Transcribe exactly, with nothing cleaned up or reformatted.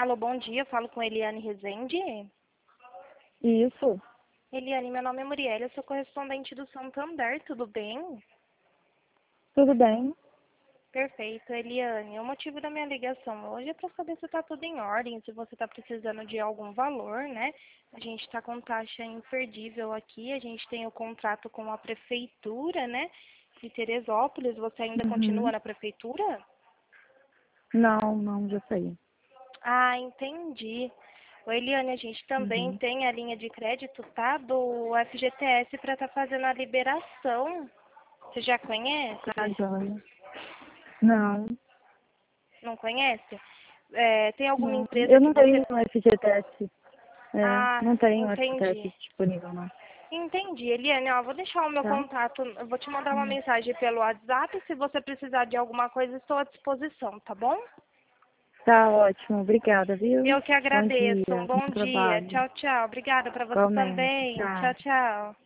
Alô, bom dia. Eu falo com Eliane Rezende. Isso, Eliane, meu nome é Muriel, eu sou correspondente do Santander, tudo bem? tudo bem? Perfeito, Eliane. O motivo da minha ligação hoje é para saber se está tudo em ordem, se você está precisando de algum valor, né? A gente está com taxa imperdível aqui, a gente tem o contrato com a prefeitura, né? De Teresópolis. Você ainda Uhum. continua na prefeitura? Não, não, já sei. Ah, entendi. Ô, Eliane, a gente também Uhum. tem a linha de crédito, tá? Do F G T S para estar fazendo a liberação. Você já conhece? Tá, joia. Não, Não conhece? É, tem alguma não. empresa Eu que não você... tenho um F G T S. É, Ah, não tenho um F G T S entendi. disponível, não. Entendi, Eliane. Ó, vou deixar o meu Tá? contato, eu vou te mandar uma Hum. mensagem pelo WhatsApp. Se você precisar de alguma coisa, estou à disposição, tá bom? Tá ótimo, obrigada, viu? Eu que Bom agradeço. Um dia, bom bom dia. trabalho. Tchau, tchau. Obrigada para você Igualmente, também. tchau. Tchau, tchau.